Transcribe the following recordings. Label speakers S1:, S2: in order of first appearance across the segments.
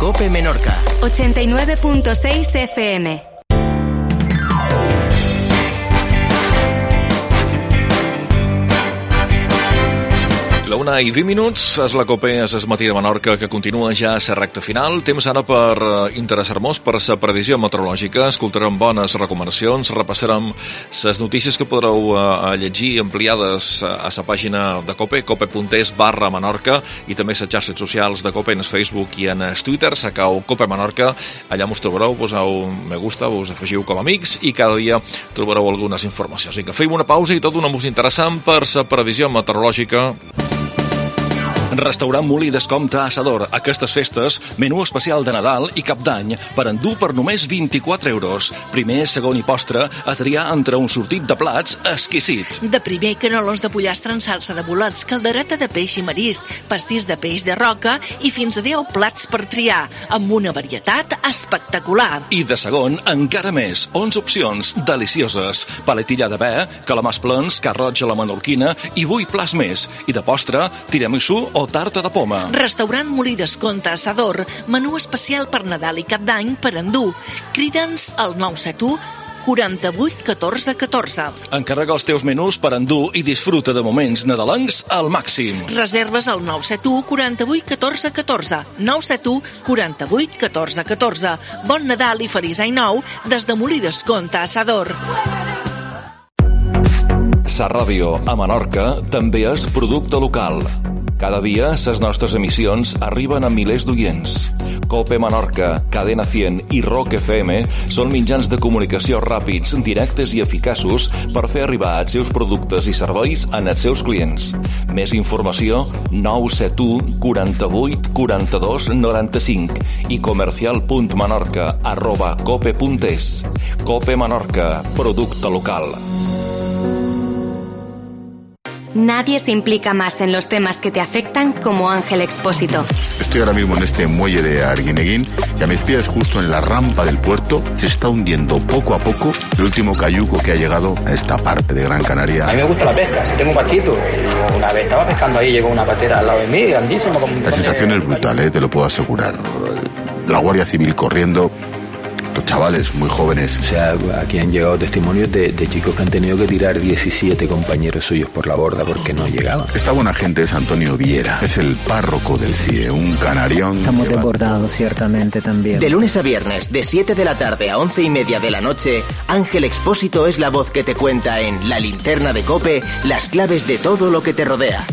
S1: COPE Menorca.
S2: 89.6 FM.
S3: La 1:20, és la COPE, és el matí de Menorca, que continua ja a la recta final. Temps ara per interessar-nos per la previsió meteorològica. Escoltarem bones recomanacions, repassarem les notícies que podreu llegir ampliades a la pàgina de COPE, cope.es/Menorca, i també les xarxes socials de COPE en el Facebook i en el Twitter. Sacau COPE Menorca, allà mos trobareu, poseu me gusta, us afegiu com a amics i cada dia trobareu algunes informacions. Vinga, fem una pausa i tot una música interessant per la previsió meteorològica.
S4: Restaurant Molí Descompte a Sador. Aquestes festes, menú especial de Nadal i Cap d'Any per endur per només 24 euros. Primer, segon i postre a triar entre un sortit de plats exquisit.
S5: De primer, canolos de pollastre en salsa de bolets, caldereta de peix i marisc, pastís de peix de roca i fins a 10 plats per triar, amb una varietat espectacular.
S4: I de segon, encara més, 11 opcions delicioses. Paletilla de bé, calamars plens, carroig a la menorquina i 8 plats més. I de postre, tiramisú o tarta de poma.
S5: Restaurant Molí Descompte a Sador, menú especial per Nadal i Cap d'Any per endur. Crida'ns al 971 48 14 14.
S4: Encarrega els teus menús per endur i disfruta de moments nadalencs al màxim.
S5: Reserves al 971 48 14 14. 971 48 14 14. Bon Nadal i feliç any nou des de Molí Descompte a Sador.
S4: Sa ràdio a Menorca també és producte local. Cada dia, les nostres emissions arriben a milers d'oients. COPE Menorca, Cadena 100 i Rock FM són mitjans de comunicació ràpids, directes i eficaços per fer arribar els seus productes i serveis als seus clients. Més informació, 971 48 42 95 i comercial.menorca@cope.es. COPE Menorca, producte local.
S2: Nadie se implica más en los temas que te afectan como Ángel Expósito.
S6: Estoy ahora mismo en este muelle de Arguineguín y a mis pies, justo en la rampa del puerto, se está hundiendo poco a poco el último cayuco que ha llegado a esta parte de Gran Canaria.
S7: A mí me gusta la pesca, si tengo un barquito. Una vez estaba pescando ahí, llegó una patera al lado de mí, grandísima.
S6: La sensación es brutal, te lo puedo asegurar. La Guardia Civil corriendo, los chavales muy jóvenes.
S8: O sea, aquí han llegado testimonios de chicos que han tenido que tirar 17 compañeros suyos por la borda porque no llegaban.
S6: Esta buena gente es Antonio Viera, es el párroco del CIE, un canarión.
S9: Estamos desbordados, ciertamente, también.
S1: De lunes a viernes, de 7 de la tarde a 11:30 de la noche, Ángel Expósito es la voz que te cuenta en La Linterna de COPE las claves de todo lo que te rodea.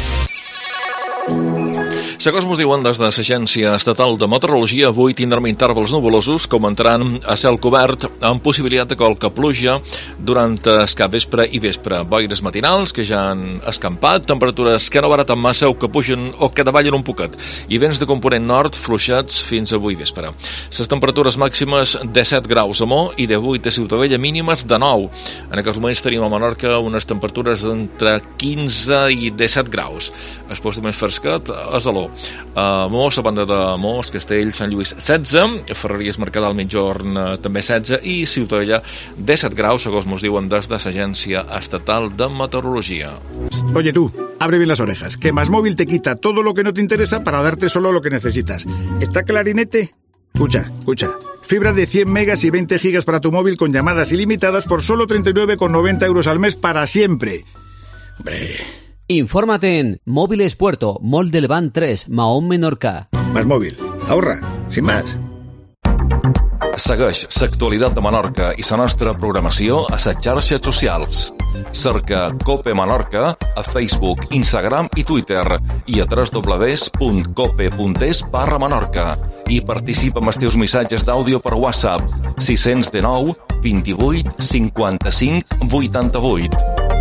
S3: Segons mos diuen des de l'Agència Estatal de Meteorologia, avui tindrem intervals nuvolosos que augmentaran a cel cobert amb possibilitat de qualque pluja durant el capvespre i vespre. Boires matinals que ja han escampat, temperatures que no baraten massa o que pugen o que davallen un poquet, i vents de component nord fluixats fins avui vespre. Les temperatures màximes de 7 graus a Mo i de 8 a Ciutadella, mínimes de 9. En aquests moments tenim a Menorca unes temperatures d'entre 15 i 17 graus. El post més fresquet és a l'O. A Mos, a banda de Mos, Castell, Sant Lluís 16, Ferreries, Mercadal, Mitjorn també 16 i Ciutadella 17 graus, segons mos diuen des de l'Agència Estatal de Meteorologia.
S10: Oye tú, abre bien las orejas, que Más Móvil te quita todo lo que no te interesa para darte solo lo que necesitas. ¿Está clarinete? Escucha. Fibra de 100 megas y 20 gigas para tu móvil con llamadas ilimitadas por solo 39,90 euros al mes para siempre. Hombre...
S11: Infórmate en Móviles Puerto, Mall del Levant 3, Mahón, Menorca.
S10: Más Móvil. Ahorra. Sin más.
S4: Segueix l'actualitat de Menorca i la nostra programació a les xarxes socials. Cerca COPE Menorca a Facebook, Instagram i Twitter i a www.cope.es/Menorca i participa amb els teus missatges d'àudio per WhatsApp 619 28 55 88.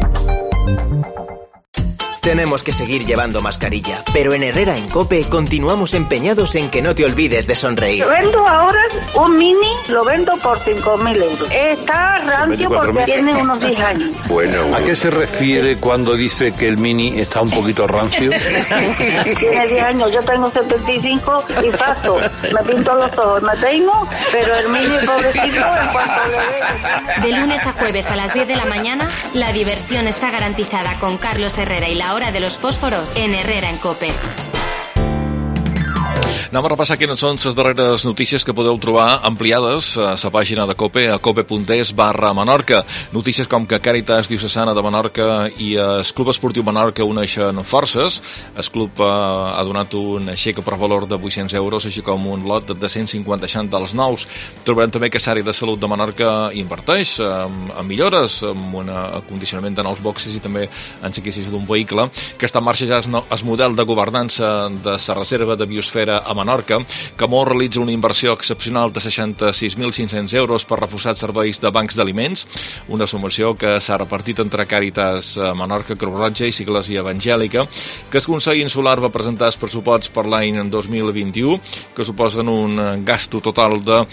S1: Tenemos que seguir llevando mascarilla, pero en Herrera en COPE continuamos empeñados en que no te olvides de sonreír.
S12: Vendo ahora un Mini, lo vendo por 5.000 euros. Está rancio porque tiene unos 10 años.
S13: Bueno, ¿a qué se refiere cuando dice que el Mini está un poquito rancio?
S12: Tiene 10 años, yo tengo 75 y paso. Me pinto los ojos, me peino, pero el Mini, pobrecito, en cuanto le ve...
S2: De lunes a jueves a las 10 de la mañana, la diversión está garantizada con Carlos Herrera y la hora de los fósforos en Herrera en COPE.
S3: Anem a repassar quines són les darreres notícies que podeu trobar ampliades a la pàgina de COPE, a cope.es/Menorca. Notícies com que Càritas Diocesana de Menorca i el Club Esportiu Menorca uneixen forces. El club ha donat un xec per valor de 800 euros, així com un lot de 150 xantals nous. Trobarem també que l'àrea de salut de Menorca inverteix en millores, en un acondicionament de nous boxes i també en l'adquisició d'un vehicle, que està en marxa ja el model de governança de la reserva de biosfera a Menorca, que Camó realitza una inversió excepcional de 66.500 euros per reforçar serveis de bancs d'aliments, una subvenció que s'ha repartit entre Càritas Menorca, Creu Roja i Església Evangèlica, que el Consell Insular va presentar els pressuposts per l'any 2021, que suposen un gasto total de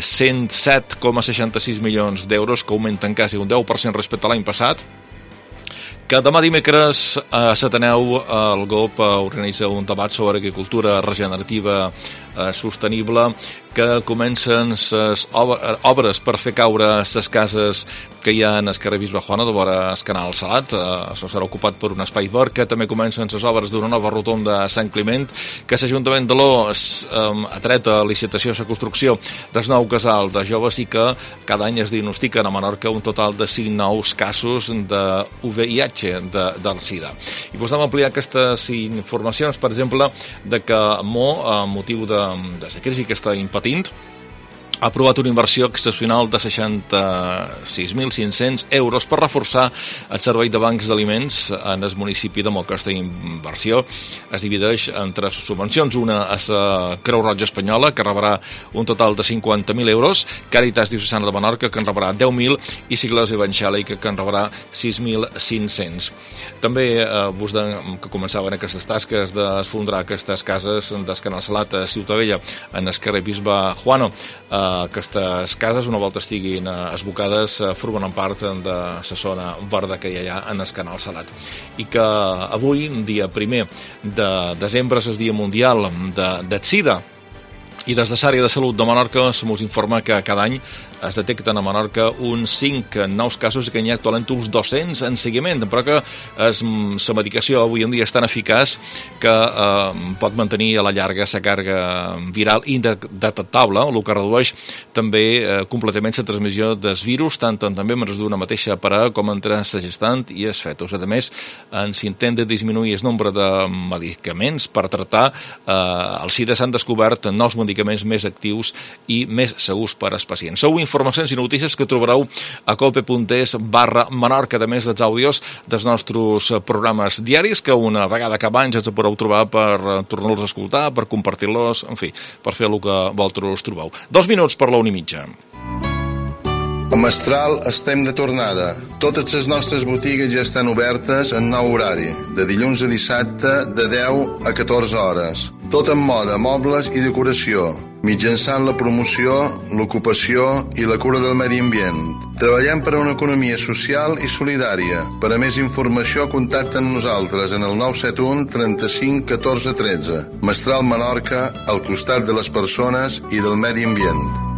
S3: 107,66 milions d'euros, que augmenten quasi un 10% respecte a l'any passat. Que demà dimecres a l'Ateneu el GOP organitza un debat sobre agricultura regenerativa sostenible, que comencen les obres per fer caure les cases que hi ha en el carrer Bisbe Juana de vora el canal Salat. Això serà ocupat per un espai verd, que també comencen les obres d'una nova rotonda a Sant Climent, que l'Ajuntament de l'O ha tret a licitació la construcció del nou casal de joves i que cada any es diagnostiquen a Menorca un total de 5 nous casos de VIH, del SIDA. I podem ampliar aquestes informacions, per exemple, de que Mo, a motiu de la crisi que està impatint, ha aprovat una inversió excepcional de 66.500 euros per reforçar el servei de bancs d'aliments en el municipi de Mo. Aquesta inversió es divideix en 3 subvencions. Una a la Creu Roja Espanyola, que rebrà un total de 50.000 euros, Càritas Diocesana de Menorca, que en rebrà 10.000, i Església Evangèlica, que en rebrà 6.500. També que començaven aquestes tasques d'esfondrar aquestes cases del canal Salat a Ciutadella, en el carrer Bisbe Juano. Aquestes cases, una volta estiguin esbocades, formen part de la zona verda que hi ha en el canal Salat. I que avui, dia 1 de desembre, és el Dia Mundial del SIDA. I des de l'àrea de salut de Menorca se'ns informa que cada any es detecten a Menorca uns 5 nous casos i que n'hi ha actualment uns 200 en seguiment, però que la medicació avui en dia és tan eficaç que pot mantenir a la llarga la càrrega viral indetectable, el que redueix també completament la transmissió dels virus, tant en membres d'una mateixa parella com entre la gestant i el fetus. A més, s'intenta disminuir el nombre de medicaments per tractar el SIDA. S'han descobert nous medicaments més actius i més segurs per als pacients. Sou informacions i notícies que trobareu a cope.es/Menorca, a més dels àudios dels nostres programes diaris, que una vegada cada any ens podeu trobar per tornar-los a escoltar, per compartir-los, en fi, per fer el que vosaltres trobeu. 2 minuts per la 1:30.
S14: A Mestral estem de tornada. Totes les nostres botigues ja estan obertes en nou horari, de dilluns a dissabte de 10 a 14 hores. Tot en moda, mobles i decoració, mitjançant la promoció, l'ocupació i la cura del medi ambient. Treballem per a una economia social i solidària. Per a més informació, contacta amb nosaltres en el 971 35 14 13. Mestral, Menorca, al costat de les persones i del medi ambient.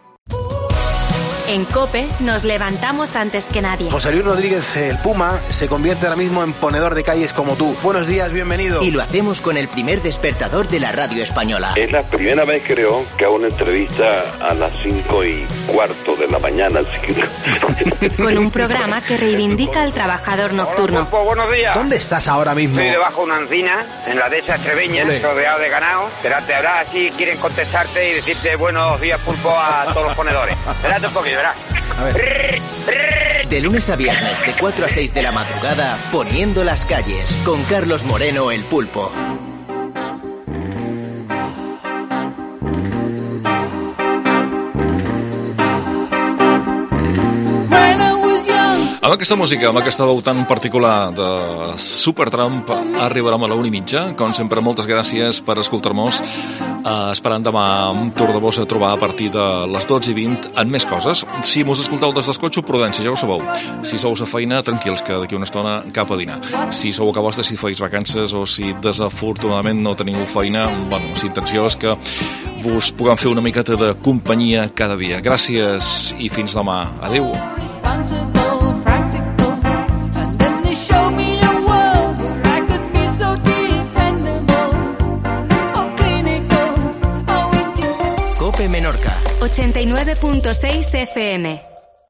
S2: En COPE nos levantamos antes que nadie.
S15: José Luis Rodríguez, el Puma, se convierte ahora mismo en ponedor de calles como tú. Buenos días, bienvenido.
S1: Y lo hacemos con el primer despertador de la radio española.
S16: Es la primera vez, creo, que hago una entrevista a las 5:15 de la mañana.
S2: Con un programa que reivindica al trabajador nocturno.
S17: Hola, Pulpo, buenos días.
S15: ¿Dónde estás ahora mismo?
S17: Estoy debajo de una encina, en la dehesa Estreveña, rodeado de ganado. Espérate, ahora así quieren contestarte y decirte buenos días, Pulpo, a todos los ponedores. Espérate un poquito, verás.
S15: A ver.
S1: De lunes a viernes, de 4 a 6 de la madrugada, Poniendo las calles, con Carlos Moreno, el Pulpo.
S3: Amb aquesta música, amb aquesta veu tan particular de Supertramp, arribarem a la 1:30. Com sempre, moltes gràcies per escoltar-nos. Esperant demà un tour de vos a trobar a partir de les 12:20 en més coses. Si mos escolteu des del cotxe, prudència, ja ho sabeu. Si sou a feina, tranquils, que d'aquí una estona cap a dinar. Si sou a vostre, si feis vacances o si desafortunadament no teniu feina, bueno, la intenció és que vos puguem fer una miqueta de companyia cada dia. Gràcies i fins demà. Adéu.
S1: Cope Menorca.
S2: 89.6 FM.